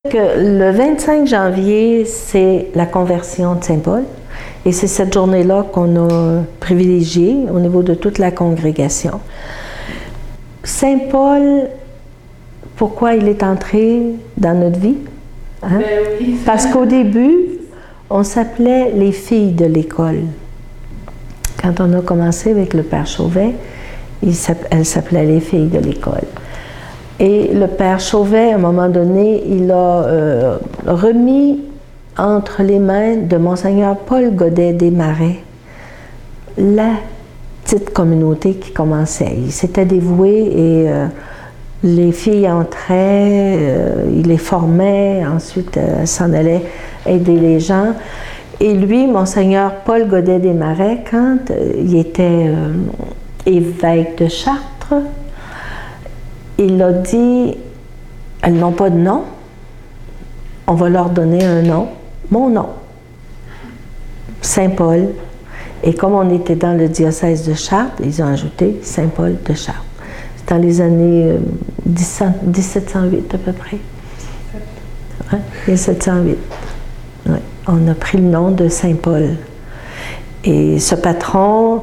Que le 25 janvier, c'est la conversion de Saint-Paul. Et c'est cette journée-là qu'on a privilégiée au niveau de toute la congrégation. Saint-Paul, pourquoi il est entré dans notre vie? Hein? Ben oui. Parce qu'au début, on s'appelait les filles de l'école. Quand on a commencé avec le Père Chauvet, elle s'appelait les filles de l'école. Et le Père Chauvet, à un moment donné, il a remis entre les mains de Monseigneur Paul Godet des Marais la petite communauté qui commençait. Il s'était dévoué et les filles entraient, il les formait, ensuite s'en allait aider les gens. Et lui, Monseigneur Paul Godet des Marais, quand il était évêque de Chartres, il a dit, elles n'ont pas de nom, on va leur donner un nom, mon nom, Saint-Paul. Et comme on était dans le diocèse de Chartres, ils ont ajouté Saint-Paul de Chartres. C'est dans les années 1708 à peu près. Hein? 1708. Ouais. On a pris le nom de Saint-Paul. Et ce patron,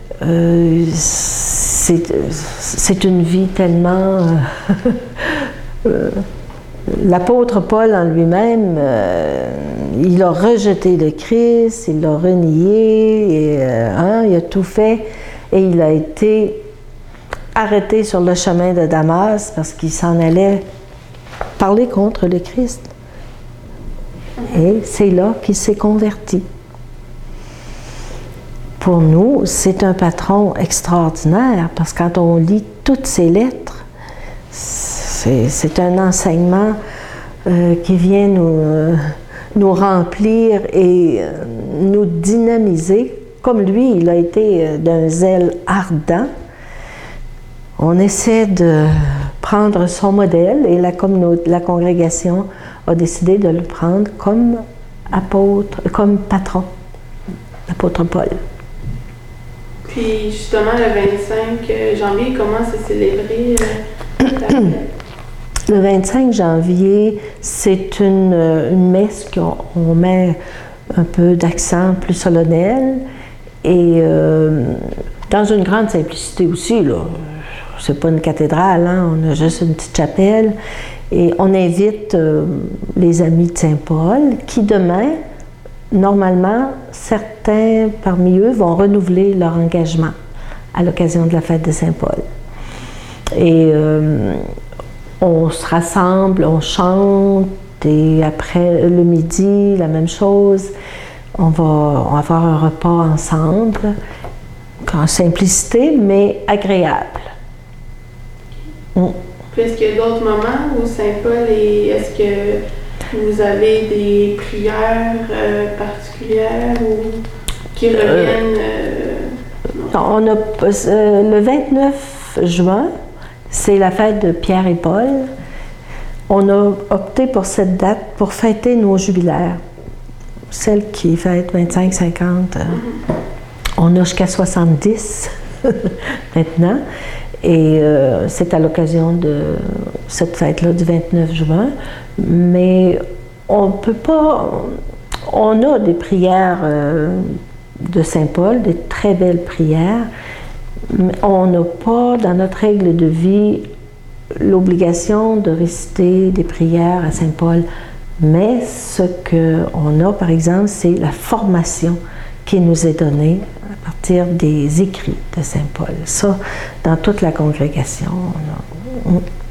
c'est une vie tellement... L'apôtre Paul en lui-même, il a rejeté le Christ, il l'a renié, et, il a tout fait, et il a été arrêté sur le chemin de Damas parce qu'il s'en allait parler contre le Christ. Et c'est là qu'il s'est converti. Pour nous, c'est un patron extraordinaire, parce que quand on lit toutes ses lettres, c'est un enseignement qui vient nous remplir et nous dynamiser. Comme lui, il a été d'un zèle ardent. On essaie de prendre son modèle et la congrégation a décidé de le prendre comme apôtre, comme patron, l'apôtre Paul. Puis justement, le 25 janvier, comment c'est célébré? Le 25 janvier, c'est une messe qu'on met un peu d'accent plus solennel et dans une grande simplicité aussi, là. C'est pas une cathédrale, hein? On a juste une petite chapelle et on invite les amis de Saint-Paul qui demain, normalement, certains parmi eux vont renouveler leur engagement à l'occasion de la fête de Saint-Paul. Et on se rassemble, on chante, et après le midi, la même chose. On va avoir un repas ensemble, en simplicité, mais agréable. Puis est-ce qu'il y a d'autres moments où Saint-Paul est-ce que vous avez des prières particulières ou qui reviennent? On a, le 29 juin, c'est la fête de Pierre et Paul. On a opté pour cette date pour fêter nos jubilaires. Celles qui fêtent 25, 50. On a jusqu'à 70 maintenant. Et c'est à l'occasion de cette fête-là du 29 juin. Mais on ne peut pas... On a des prières de Saint-Paul, des très belles prières, mais on n'a pas, dans notre règle de vie, l'obligation de réciter des prières à Saint-Paul. Mais ce qu'on a, par exemple, c'est la formation qui nous est donnée à partir des écrits de Saint-Paul. Ça, dans toute la congrégation, on a...